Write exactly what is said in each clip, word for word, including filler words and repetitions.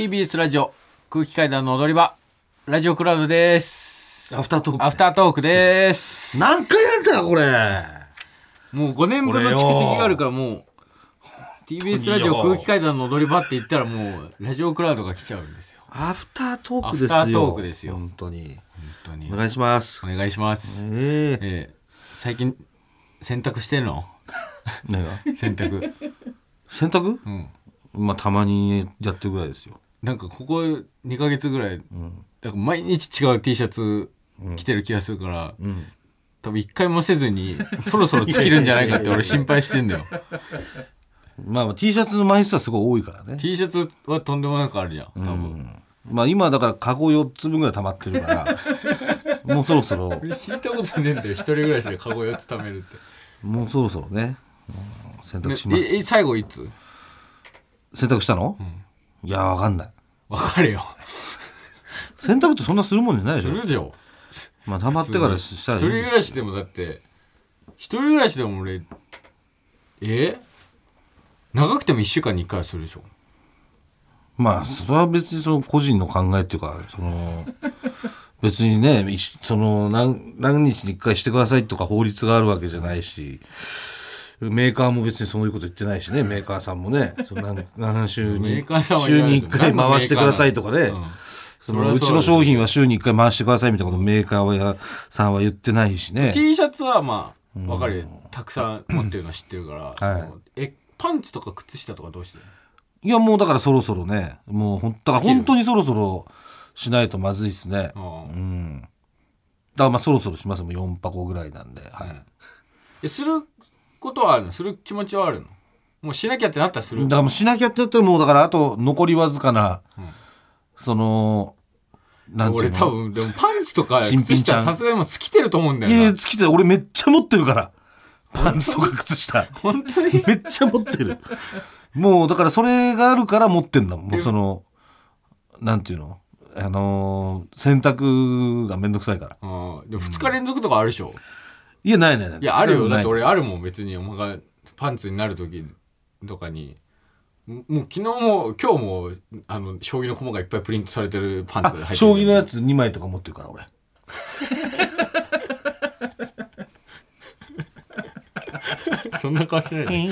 ービーエス ラジオ空気階段の踊り場ラジオクラウドです。 アフタートークアフタートークです。 何回やったこれ。 もうごねんぶんの蓄積があるからもう ティービーエス ラジオ空気階段の踊り場って言ったらもうラジオクラウドが来ちゃうんですよ。 アフタートークですよ。 アフタートークですよ。 本当に本当にお願いします。 お願いします、 えーえー、最近洗濯してんの？ 何が洗濯洗濯、 うん、 まあたまにやってるぐらいですよ。 なんかここにかげつぐらい、うん、なんか毎日違う T シャツ着てる気がするから、うんうん、多分一回もせずにそろそろ尽きるんじゃないかって俺心配してんだよ。 まあ T シャツの枚数はすごい多いからね。 T シャツはとんでもなくあるじゃん多分、うん、 まあ今だからカゴよっつぶんぐらい溜まってるからもうそろそろ聞いたことねえんだよ一人暮らしでカゴよっつ溜めるってもうそろそろね、うん、洗濯します。 ええ最後いつ洗濯したの、うん、いやわかんない。 わかるよ洗濯ってそんなするもんじゃないでしょ。 するじゃん。 まあ溜まってからしたらいいんですよ。 一人暮らしでもだって一人暮らしでも俺え長くてもいっしゅうかんにいっかいはするでしょ。 まあそれは別にその個人の考えっていうかその別にねその 何, 何日にいっかいしてくださいとか法律があるわけじゃないしメーカーも別にそういうこと言ってないしね。メーカーさんもねその 何, 何週に週にいっかい回してくださいとかね、うん、そのうちの商品は週にいっかい回してくださいみたいなことメーカーさんは言ってないしね。 T シャツはまあ分かるよ、たくさん持ってるのは知ってるから、はい、えパンツとか靴下とかどうしてる？ いやもうだからそろそろねもうほんだから本当にそろそろしないとまずいですね。うん、だからまあそろそろしますもんよん箱ぐらいなんで、はい、うん、 えすることはあるの？する気持ちはあるの？もうしなきゃってなったらする？ だからもうしなきゃってなったらもうだからあと残りわずかな、うん、そのなんていうの俺多分でもパンツとか靴下さすがにもう尽きてると思うんだよな。 いや尽きてる。俺めっちゃ持ってるからパンツとか靴下本当にめっちゃ持ってる。もうだからそれがあるから持ってんだもん。もうそのなんていうのあのー、洗濯がめんどくさいから。 あでもふつか連続とかあるでしょ、うん、 いやないないない。 いやあるよ。だって俺あるもん別にお前がパンツになる時とかにもう昨日も今日もあの将棋の駒がいっぱいプリントされてるパンツ入ってる。 将棋のやつにまいとか持ってるから俺そんな顔しないで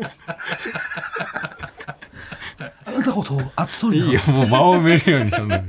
あなたこそ熱取りいいよもう間を埋めるようにそんな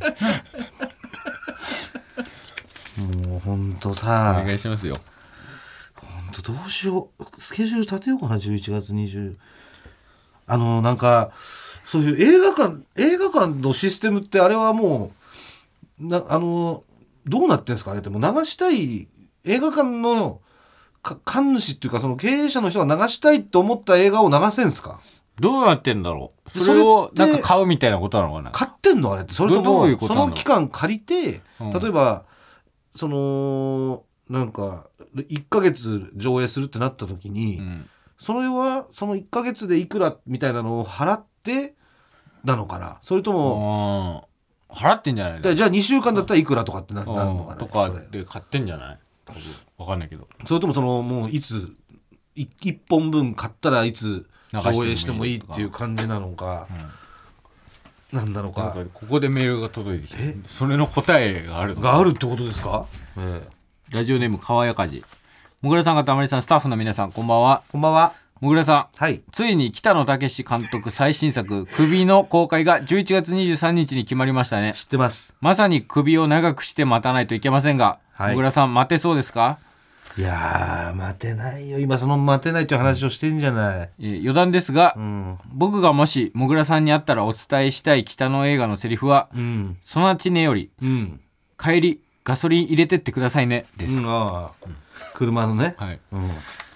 もうほんとさお願いしますよ。 ほんとどうしようスケジュール立てようかな。じゅういちがつにじゅうあのなんかそういう映画館映画館のシステムってあれはもうなあのどうなってんですかあれって。もう流したい映画館の神主っていうかその経営者の人が流したいと思った映画を流せんすか？ どうなってんだろう。それをなんか買うみたいなことなのかな。 買ってんのあれって。それともその期間借りて、うん、例えばそのなんかいっかげつ上映するってなった時に、うん、それはそのいっかげつでいくらみたいなのを払ってなのかな。それとも払ってんじゃないの。 じゃあにしゅうかんだったらいくらとかって な, なるのかなとかで買ってんじゃない多分分かんないけど。 それともそのもういついっぽんぶん買ったらいつ上映してもいいっていう感じなのか、うん、なんなのか。 なんかここでメールが届いてきてそれの答えがあるのがあるってことですか、えー、ラジオネームかわやかじ。もぐらさんがたまりさんスタッフの皆さんこんばんは。 こんばんは。 もぐらさん、 はい、 ついに北野武監督最新作首の公開がじゅういちがつにじゅうさんにちに決まりましたね。 知ってます。まさに首を長くして待たないといけませんが、はい、もぐらさん待てそうですか？ いやー待てないよ。今その待てないという話をしてんじゃない、 えー、余談ですが、うん、僕がもしもぐらさんに会ったらお伝えしたい北野映画のセリフは、うん、そのちねより、うん、帰りガソリン入れてってくださいねです、うん、あうん、車のね、はいうん、い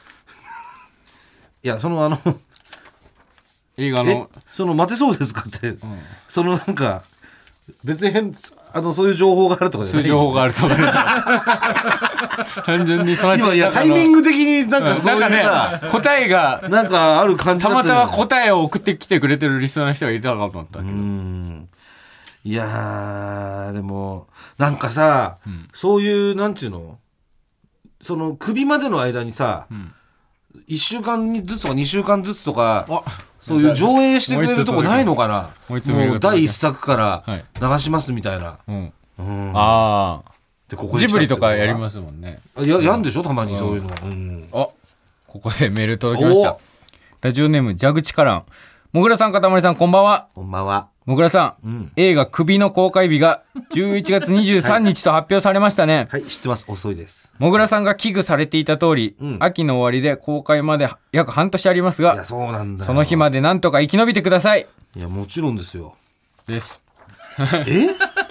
やそのあの映画のその待てそうですかって、うん、そのなんか別に変あのそういう情報があるとかじゃないです、ね、 そういう情報があるとか単純にその今いやタイミング的になんかそういうさ、うん、 なんかね答えがなんかある感じだったたまたま答えを送ってきてくれてるリスナーの人がいたかと思ったけど。うーんいやでもなんかさ、うん、そういうなんていうのその首までの間にさ、うん、いっしゅうかんずつとかにしゅうかんずつとかそういう上映してくれるとこないのかな。 もう一つメールもうが届きました第一作から流しますみたいな、 うんうん、 ああでここにジブリとかやりますもんね。 や, やんでしょたまにそういうの、うん、 あここでメール届きました。ラジオネーム蛇口からん。もぐらさんかたまりさんこんばんは。 こんばんは。 もぐらさん、うん、映画首の公開日がじゅういちがつにじゅうさんにちと発表されましたね。 はい、はい、知ってます。遅いです。 もぐらさんが危惧されていた通り、うん、秋の終わりで公開まで約半年ありますが、 いやそうなんだよ。 その日までなんとか生き延びてください。 いやもちろんですよ。ですえ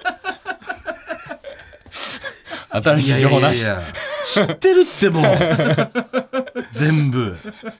新しい情報なし。 いやいやいや知ってるってもう全部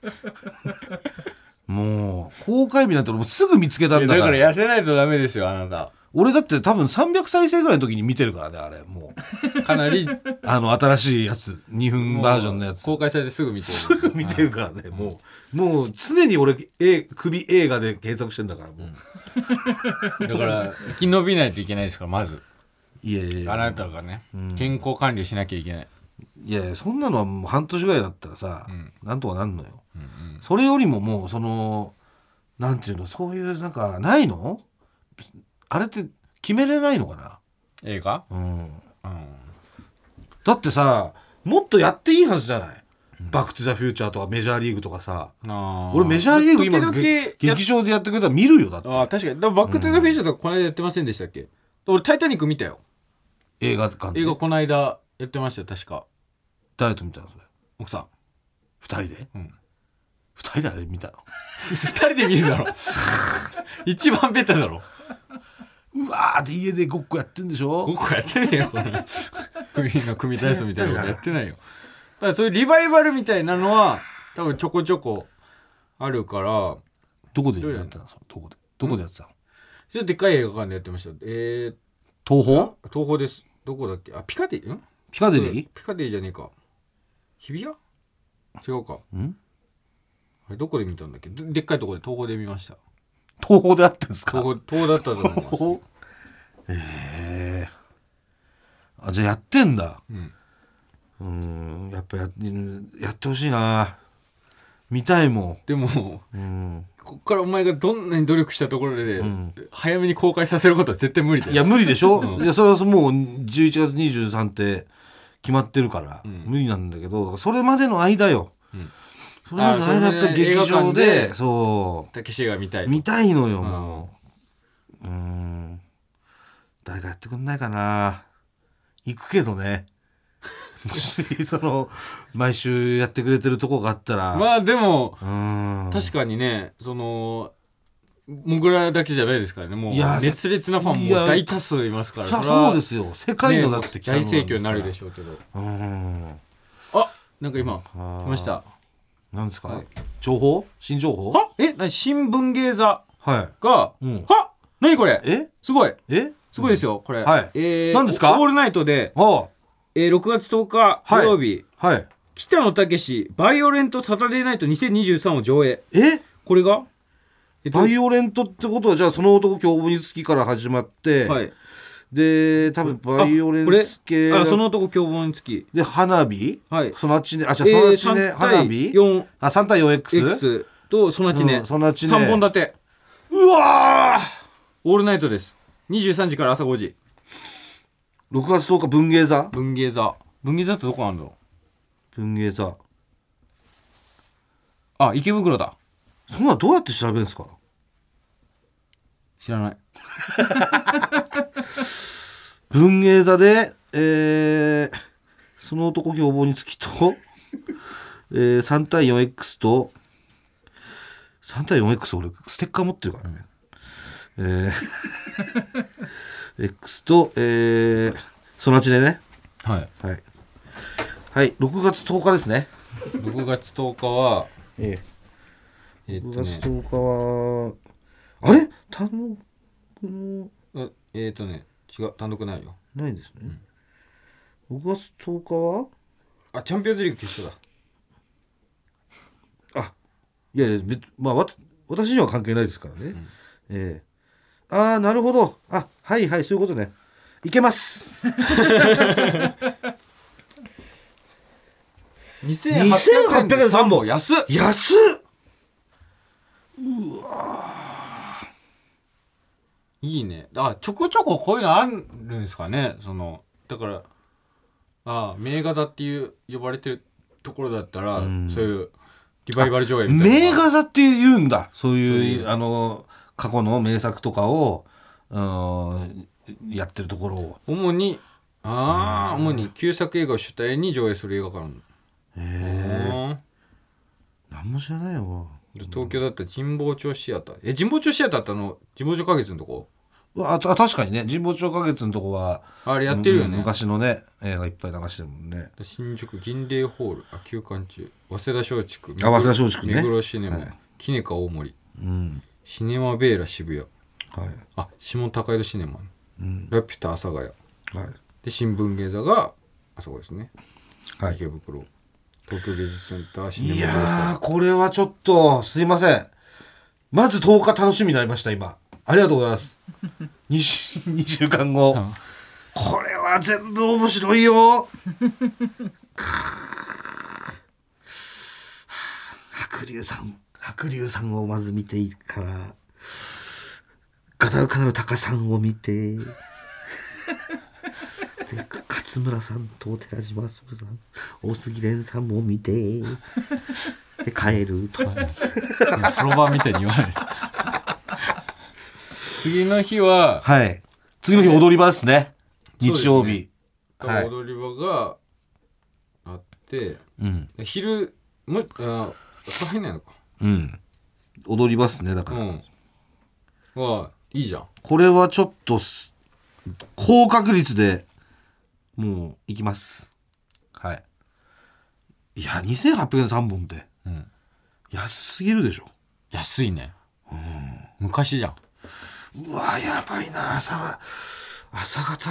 もう公開日なんて俺もうすぐ見つけたんだから。 だから痩せないとダメですよあなた。 俺だって多分さんびゃくさいせいぐらいの時に見てるからねあれもうかなりあの新しいやつにふんバージョンのやつ公開されてすぐ見てる。 すぐ見てるからね、はい、もうもう常に俺え首映画で検索してんだからもう、 うん、だから生き延びないといけないですからまず。 いやいやいやあなたがね、うん、健康管理しなきゃいけない。 いやいやそんなのはもう半年ぐらいだったらさ、うん、なんとかなんのよ、うんうん、それよりももうそのなんていうのそういうなんかないのあれって決めれないのかな映画、うんうん、 だってさもっとやっていいはずじゃない、うん、バックトゥザフューチャーとかメジャーリーグとかさ。あ俺メジャーリーグ今劇場でやってくれたら見るよ。だってあ確かにでもバックトゥザフューチャーとかこの間やってませんでしたっけ、うん、俺タイタニック見たよ映画館で。 映画この間やってましたよ確か。 誰と見たのそれ。 奥さんふたりで、うん、ふたりであれ見たのふたりで見るだろ一番ベタだろ。 うわーって家でごっこやってんでしょ。 ごっこやってねえよこれ組の組体操みたいなことやってないよ。だからそういうリバイバルみたいなのは多分ちょこちょこあるから。どこでやってたのどこでどこでやってたの。 ちょっとでっかい映画館でやってました。えー、 東宝東宝です。どこだっけ。あピカデリーんピカデリーピカデリーじゃねえか。日比谷違うか。んあれどこで見たんだっけ。 で, でっかいところで東宝で見ました。 東宝であったんですか。 東宝だったと思うえー、あじゃあやってんだ。うんうんやっぱ や, やってほしいな。見たいもん。 でも、うん、こっからお前がどんなに努力したところで、うん、早めに公開させることは絶対無理だよ。 いや無理でしょ、うん、いやそれはもうじゅういちがつにじゅうさんって決まってるから、うん、無理なんだけどそれまでの間よ、うん、それまでの間やっぱり劇場でそうたけしが見たい見たいのよもう、うん、うん誰かやってくんないかな。行くけどねもしその毎週やってくれてるとこがあったら。 まあでもうん確かにねそのもぐらだけじゃないですからね。もう熱烈なファンも大多数いますから。 そそうですよ世界のだって大盛況になるでしょうけど。うんあなんか今来ました。 なんですか、はい、情報新情報はえな新聞芸座が、はい、うん、は何これえすごいえすごいですよ、うん、これ、はいえー、 何ですか。 オールナイトで、えー、ろくがつとおか土曜日、はいはい、北野武バイオレントサタデーナイトにせんにじゅうさんを上映。 えこれが、 えっと、バイオレントってことはじゃあその男凶暴につきから始まって、はい、で多分バイオレンス系あその男凶暴につきで花火、はい、そのちねあじゃあそのちね、えー、花火よんあ さんたいよんエックス X とそのちね、うん、 そのちねさんぼん立て。 うわオールナイトです。にじゅうさんじから朝ごじ。 ろくがつとおか文芸座文芸座文芸座ってどこなんだろう。文芸座あ池袋だ。 そんなどうやって調べるんですか。 知らない文芸座で、えー、その男凶暴につきと、えー、さんたいよんエックス と さんたいよんエックス 俺ステッカー持ってるからね、えー、X と、えー、そのちでねはいはい、はい、ろくがつとおかですね。 ろくがつとおかはえええー、ろくがつとおかはあれ単独のえっ、ー、とね違う単独ないよ。 ないですね、うん、ろくがつとおかはあチャンピオンズリーグ決勝だ。あいやいやまあわ私には関係ないですからね、うん、えー、ああなるほどあはいはいそういうことねいけますにせんはっぴゃくえんでさんぼん安っ安っううわいいね。あ、ちょこちょここういうのあるんですかね。そのだからあ名画座っていう呼ばれてるところだったら、うん、そういうリバイバル上映みたいな。 名画座って言うんだ。そういう、そういうあの過去の名作とかを、うん、やってるところを主にああ主に旧作映画を主体に上映する映画館。 へえ。何も知らないよ。 東京だったら神保町シアター。え神保町シアターってあの神保町花月のとこ。 ああ確かにね神保町花月のとこはあれやってるよね、 うん、昔のね映画いっぱい流してるもんね。 新宿銀嶺ホールあ休館中早稲田松竹あ早稲田松竹ね目黒シネマ、はい、キネカ大森、うん、シネマベーラ渋谷、はい、あ下高井戸シネマ、うん、ラピュタ阿佐ヶ谷、はい、で新聞芸座があそこですね、はい、池袋東京芸術センターシネマ。いやーこれはちょっとすいません。まずとおか楽しみになりました今。ありがとうございます。2, 週にしゅうかんご、うん、これは全部面白いよ。白龍さん白龍さんをまず見ていいからガダルカナルタカさんを見てで勝村さんと寺島すさん大杉蓮さんも見てで帰るとそろばんみたいに言わない次の日ははい次の日踊り場ですね、日曜日、 ね、はい、踊り場があって、うん、昼もあ入んないのか、 うん、踊り場ですねだから、うん、 はいいじゃん。 これはちょっと高確率でもう行きます。はい。いやにせんはっぴゃくえんさんぼんって、うん、安すぎるでしょ。 安いね、うん、昔じゃん。 うわやばいな。朝朝方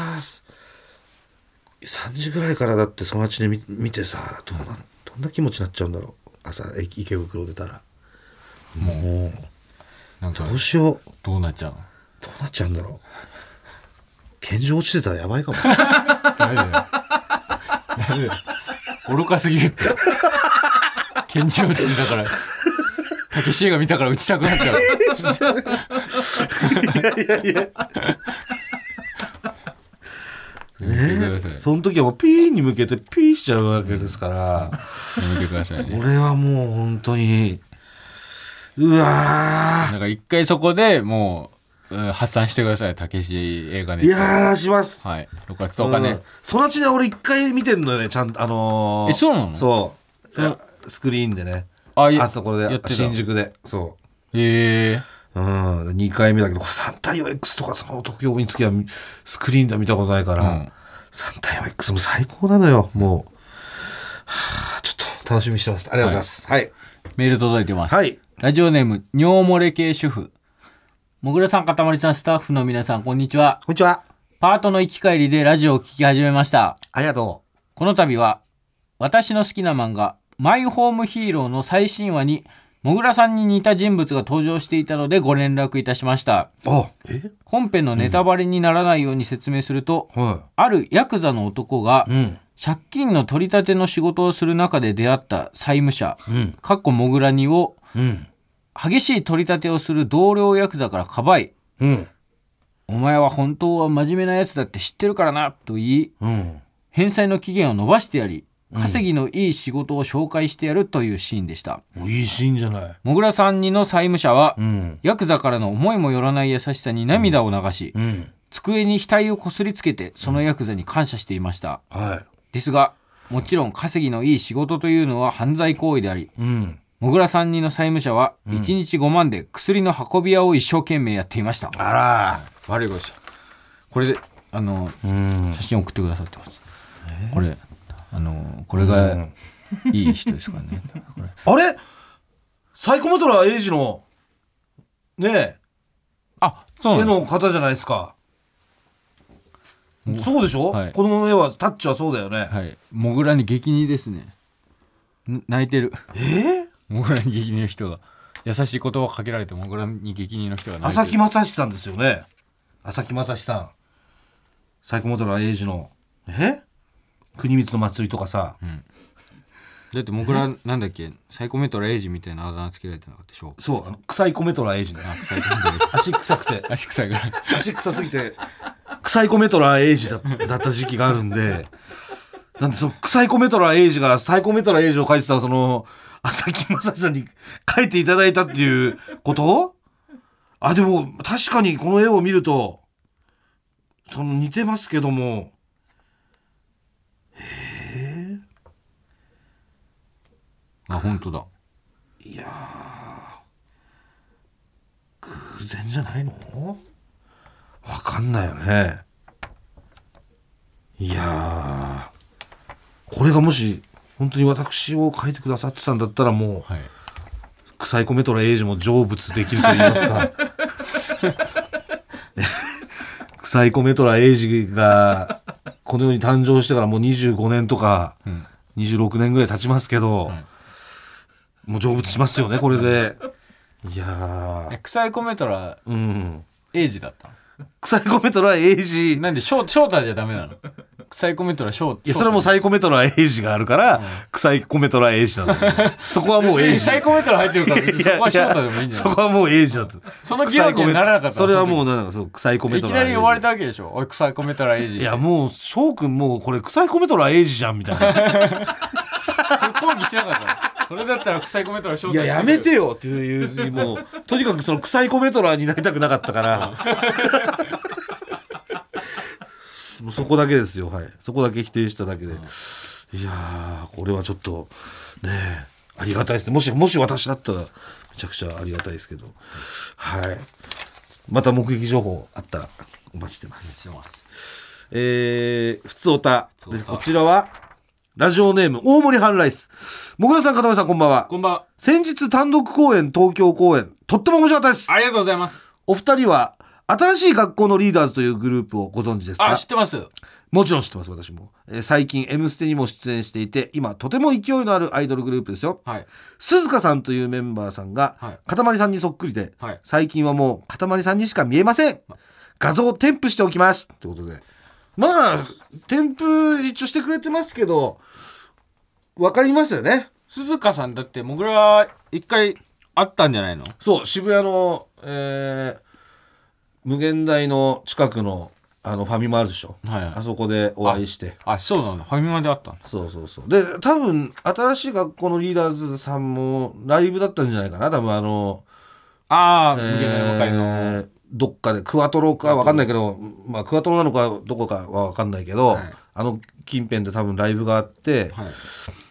さんじぐらいからだってそのうちで 見, 見てさどんなどんな気持ちになっちゃうんだろう。朝池袋出たらもうなんかどうしよう。 どうなっちゃうの。 どうなっちゃうんだろう。拳銃落ちてたらやばいかも。 ダメだよ。ダメだよ。愚かすぎるって。拳銃落ちてたから。たけし映画見たから撃ちたくなっちゃう。いやいやいや。 ね、その時はもうピーに向けてピーしちゃうわけですから、やめてくださいね。 俺はもう本当にうわーなんか一回そこでもう、うん、発散してください。たけし映画で。 いやーします。 はい。ろくがつとおかね。うん、 そのうちに俺一回見てんのよねちゃんとあのー、 えそうなの。 そうスクリーンでね。 あ, あそこで新宿でそうへえー、うん、にかいめだけどこれさん対よんエックス とかその東京につきはスクリーンでは見たことないから、うん、さん対よんエックス も最高なのよもう、はあ、ちょっと楽しみにしてます。ありがとうございます、はいはい、 メール届いてます、 はい、 ラジオネーム尿漏れ系主婦。もぐらさんかたまりさんスタッフの皆さんこんにちは。 こんにちは。 パートの行き帰りでラジオを聞き始めました。 ありがとう。 この度は私の好きな漫画マイホームヒーローの最新話にもぐらさんに似た人物が登場していたのでご連絡いたしました。 あえ本編のネタバレにならないように説明すると、うん、あるヤクザの男が、うん、借金の取り立ての仕事をする中で出会った債務者、うん、かっこもぐらにを、うん、激しい取り立てをする同僚ヤクザからかばい、うん、お前は本当は真面目なやつだって知ってるからなと言い、うん、返済の期限を延ばしてやり稼ぎのいい仕事を紹介してやるというシーンでした。 うん、いいシーンじゃない。 もぐらさんにの債務者は、うん、ヤクザからの思いもよらない優しさに涙を流し、うんうん、机に額をこすりつけてそのヤクザに感謝していました、うんはい、ですがもちろん稼ぎのいい仕事というのは犯罪行為であり、うん、もぐらさんにの債務者はいちにちごまんで薬の運び屋を一生懸命やっていました。 あら悪いことした。これであの、うん、写真送ってくださってます、えー、これあのこれがいい人ですからね、 これあれサイコモトラーエイジのねえあそうなんです絵の方じゃないですか。そうでしょ、はい、この絵はタッチはそうだよね。 はいもぐらに激似ですね。泣いてる。 えー、 もぐらに激似の人が優しい言葉をかけられてもぐらに激似の人が泣いてる。 朝木正史さんですよね。朝木正史さんサイコモトラーエイジのえ国光の祭りとかさ、うん、 だって僕らなんだっけサイコメトラエイジみたいなあだ名つけられてなかったでしょ。 そうあの臭いコメトラエイジね。 あ臭いコメトラエイジ足臭くて足臭いから足臭すぎて臭いコメトラエイジ だ, だった時期があるんで、なんでその臭いコメトラエイジがサイコメトラエイジを書いてたその朝木正さんに書いていただいたっていうこと？あ、でも確かにこの絵を見るとその似てますけども、へえ、 あ本当だ。 いやー偶然じゃないの？わかんないよね。いやーこれがもし本当に私を描いてくださってたんだったらもう、はい、臭いコメトラエイジも成仏できると言いますか臭いコメトラエイジがこの世に誕生してからもうにじゅうごねんとか、うん、にじゅうろくねんぐらい経ちますけど、うん、もう成仏しますよねこれで。いやー臭いコメトラエイジだった、 うん、臭いコメトラエイジなんで翔太じゃダメなの？サイコメトラショーいやそれはもうサイコメトラエイジがあるから、うん、臭いコメトラエイジなんだけどそこはもうエイジサイコメトラ入ってるから別にそこはショートでもいいんじゃない？ そこはもうエイジだった。 その議論にはならなかった。 それはもうなんかそう臭いコメトラエイジいきなり呼ばれたわけでしょ。おい臭いコメトラエイジ。 いやもう翔くんもうこれ臭いコメトラエイジじゃんみたいなそれ抗議しなかったそれだったら臭いコメトラショートいややめてよっていうもうとにかくその臭いコメトラになりたくなかったからもうそこだけですよ、はい、そこだけ否定しただけで、うん、いやーこれはちょっとねありがたいですね。もしもし私だったらめちゃくちゃありがたいですけど、はい、また目撃情報あったらお待ちしてます。えー、ふつおたです。こちらはラジオネーム大森ハンライス。もぐらさん、かたまりさん、こんばんは。 こんばんは。 先日単独公演東京公演とっても面白かったです。 ありがとうございます。 お二人は新しい学校のリーダーズというグループをご存知ですか？ あ、知ってます。 もちろん知ってます。私も、えー、最近 M ステにも出演していて今とても勢いのあるアイドルグループですよ、はい、鈴鹿さんというメンバーさんが、はい、かたまりさんにそっくりで、はい、最近はもうかたまりさんにしか見えません。画像を添付しておきますということで、まあ添付一応してくれてますけど分かりますよね。 鈴鹿さんだってもぐら一回会ったんじゃないの？ そう渋谷の、えー、無限大の近くのあのファミマあるでしょ、はいはい、あそこでお会いして。 あ, あそうなんだ、ファミマで会ったんだ。 そうそうそう。で多分新しい学校のリーダーズさんもライブだったんじゃないかな多分。あのあ、えー、無限大の向かいのどっかでクワトロか分かんないけど、まあ、クワトロなのかどこかは分かんないけど、はい、あの近辺で多分ライブがあって、はい、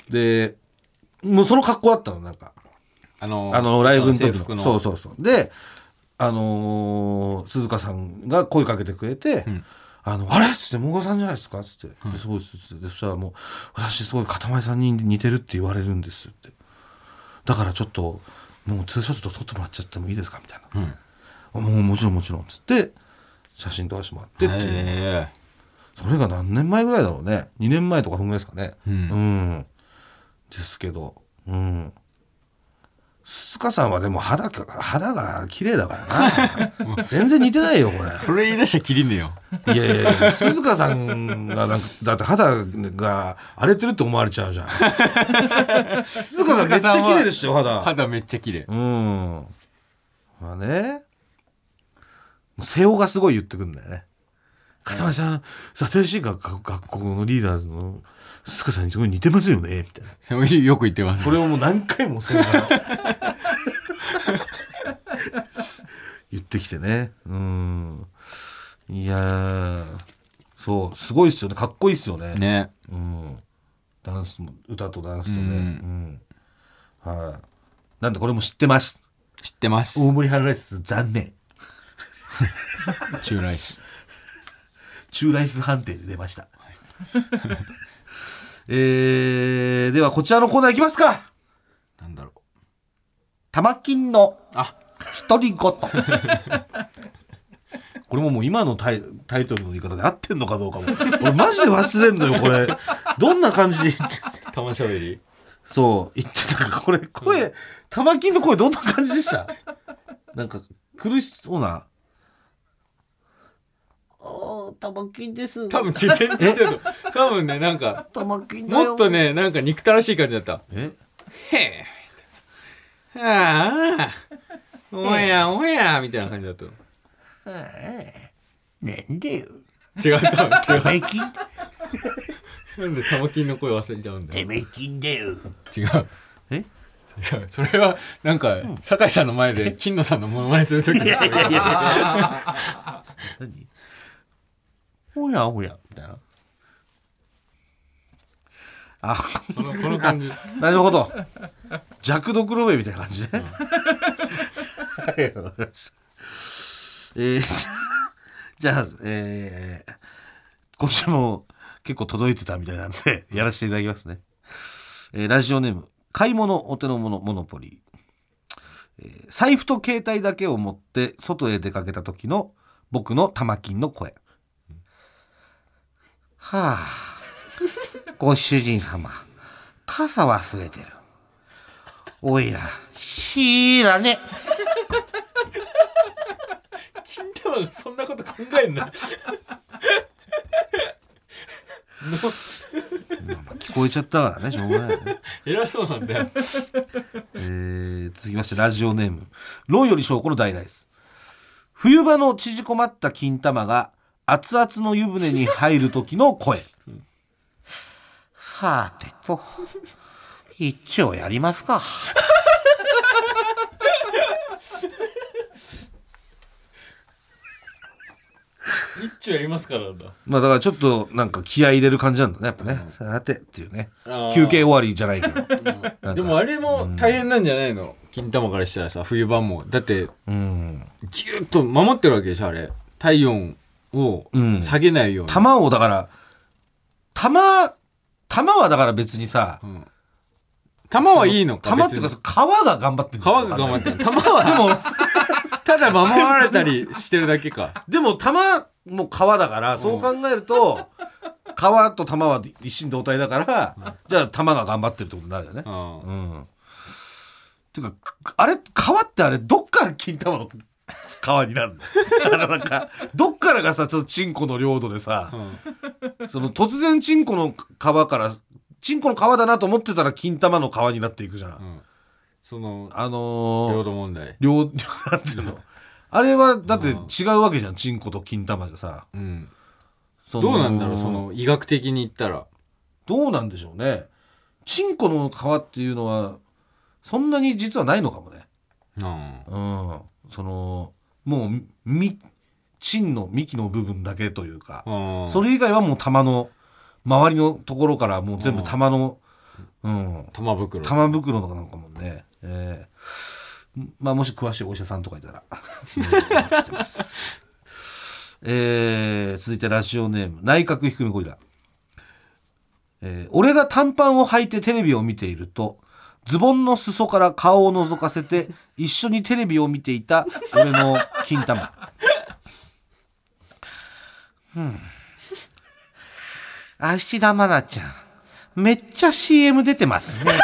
でもうその格好だったのなんかあのあのライブの時のそうそうそうであのー、鈴鹿さんが声かけてくれて、うん、あのあれっつってもぐらさんじゃないですかっつって、うん、そうですっつってでそしたらもう私すごいかたまりさんに似てるって言われるんですってだからちょっともうツーショット撮ってもらっちゃってもいいですかみたいな、うん、もうもちろんもちろんっつって写真撮らせてもらってっていうそれが何年前ぐらいだろうねにねんまえとかそんぐらいですかね、うん、うん、ですけどうん鈴鹿さんはでも 肌, 肌が綺麗だからな全然似てないよこれ。 それ言い出したら切りねえよ。 いやいや鈴鹿さんがなんかだって肌が荒れてるって思われちゃうじゃん鈴鹿さんめっちゃ綺麗でしたよ肌。 肌めっちゃ綺麗。 うんまあね瀬尾がすごい言ってくるんだよね。かたまりさん新しい学校のリーダーズの鈴鹿さんにすごい似てますよねみたいな。 よく言ってます、ね、 それをもう何回もそれ言ってきてね。うんいやそうすごいっすよね。かっこいいっすよね。 ね、 うん、ダンスも歌とダンスとね、うんうん、はい。なんでこれも知ってます。 知ってます。 大森ハンライス残念チューライスチューライス判定で出ました、はいえー、ではこちらのコーナーいきますか。 なんだろう。 玉金のあ独り言これももう今のタイ、タイトルの言い方で合ってんのかどうかも俺マジで忘れんのよこれ。どんな感じで玉しゃべりそう言ってたこれ声、うん、玉金の声どんな感じでした？なんか苦しそうなあよ玉金です多分全然違う多分ねなんか玉金だよもっとねなんか憎たらしい感じだった。 えへえああおやおやみたいな感じだった。 なんでよ違う多分違う玉金なんで玉金の声忘れちゃうんだよ。 玉金だよ違うえ違うそれはなんか、うん、酒井さんの前で金野さんのモノマネするときに何おやおやみたいなあこの、この感じなるほど弱毒ロベみたいな感じね、うん、はいわかりましたえー、じゃあ、えー、今週も結構届いてたみたいなんでやらせていただきますね、えー、ラジオネーム買い物お手の物モノポリー、えー、財布と携帯だけを持って外へ出かけた時の僕の玉金の声、うん、はあご主人様傘忘れてるおいら知らね金玉がそんなこと考えんな聞こえちゃったからねしょうがないね偉そうなんだよ、 えー、続きましてラジオネーム論より証拠の大ライス。冬場の縮こまった金玉が熱々の湯船に入る時の声、うん、さてと一丁やりますか一丁やりますからだ。 まあだからちょっとなんか気合い入れる感じなんだねやっぱね、うん、さてっていうね休憩終わりじゃないけど、 うん、でもあれも大変なんじゃないの、うん、金玉からしたらさ冬場もだって、うん、ギュッと守ってるわけでしょあれ体温を下げないように、 うん、玉をだから玉玉はだから別にさ、うん、 玉はいいのか玉っていうか皮が頑張ってる皮が頑張ってる玉はでもただ守られたりしてるだけかでも玉も皮だからそう考えると皮と玉は一心同体だからじゃあ玉が頑張ってるってことになるよね、うん、っていうかあれ皮ってあれどっから金玉の皮になるのなんかどっからがさちょっとチンコの領土でさ、うん、その突然チンコの皮からチンコの皮だなと思ってたら金玉の皮になっていくじゃん、うん、 そのあのー、 領土問題領なんていうのあれはだって違うわけじゃんチンコと金玉じゃさ、うん、 どうなんだろうその医学的に言ったらどうなんでしょうねチンコの皮っていうのはそんなに実はないのかもね、うん、うん、そのもうみチンの幹の部分だけというかそれ以外はもう玉の周りのところからもう全部玉の、うん、 玉袋玉袋とかなんかもね、えー、まあもし詳しいお医者さんとかいたらしてます、えー、続いてラジオネーム内角低めゴリラ、えー、俺が短パンを履いてテレビを見ているとズボンの裾から顔を覗かせて一緒にテレビを見ていた俺の金玉うん芦田愛菜ちゃんめっちゃ シーエム 出てますね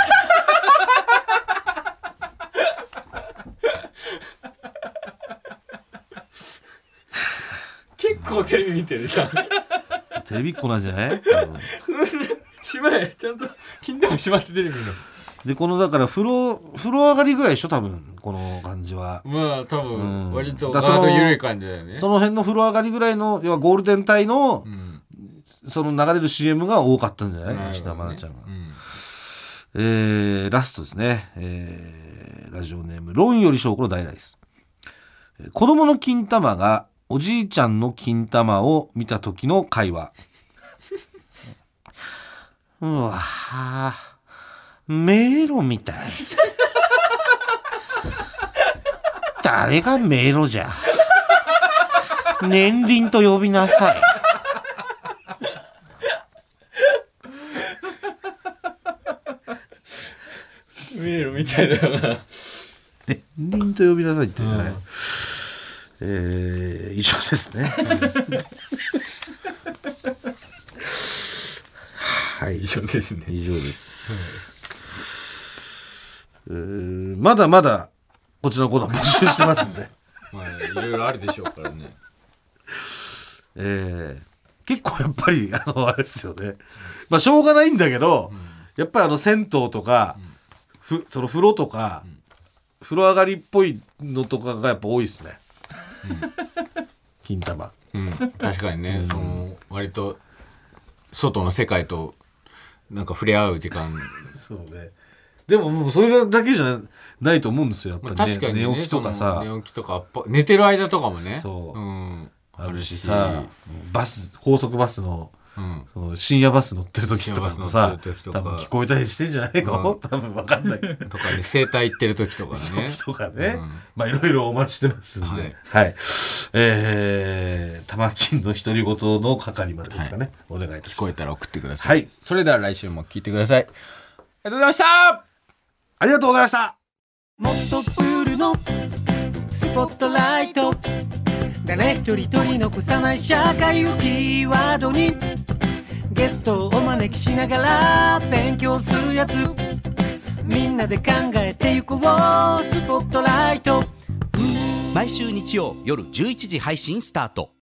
結構テレビ見てるじゃんテレビっ子なんじゃない、うん、 しまえちゃんと金玉しまってテレビ見るのでこのだから風呂風呂上がりぐらいでしょ多分この感じはまあ多分割とガード緩い感じだよね、 うん、その辺の風呂上がりぐらいの要はゴールデン帯の、うん、その流れる シーエム が多かったんじゃない芦田愛菜ちゃんが、うん、えー、ラストですね、えー、ラジオネーム論より証拠の大ライス。子供の金玉がおじいちゃんの金玉を見た時の会話うわぁ迷路みたい誰が迷路じゃ年輪と呼びなさい迷路みたいだよな年輪と呼びなさいってね、うん、えー、以上ですねはい以上ですね以上です、うん、まだまだこちらのコーナー募集してますんでまあいろいろあるでしょうからねえー、結構やっぱりあのあれですよね、まあしょうがないんだけど、うん、やっぱりあの銭湯とか、うん、ふその風呂とか、うん、風呂上がりっぽいのとかがやっぱ多いですね、うん、金玉、 うん、確かにね、うん、その割と外の世界となんか触れ合う時間そうね。でももうそれだけじゃないと思うんですよやっぱり、ね、 確かに、ね、 寝起きとかさ、 寝起きとか寝てる間とかもね、 そう、 うん、 あるしさ、バス高速バスの、うん、その深夜バス乗ってる時とかもさ多分聞こえたりしてんじゃないの、うん、多分分かんないとかね、整体行ってる時とかねとかね、うん、まあいろいろお待ちしてますんで、はい、はい、えー、玉金の独り言の係までですかね、はい、お願いいたします。 聞こえたら送ってください、 はい、 それでは来週も聞いてください。ありがとうございました。 ありがとうございました。 もっとプールのスポットライト、誰一人取り残さない社会をキーワードにゲストをお招きしながら勉強するやつ、みんなで考えてゆこうスポットライト。 毎週日曜夜じゅういちじ配信スタート。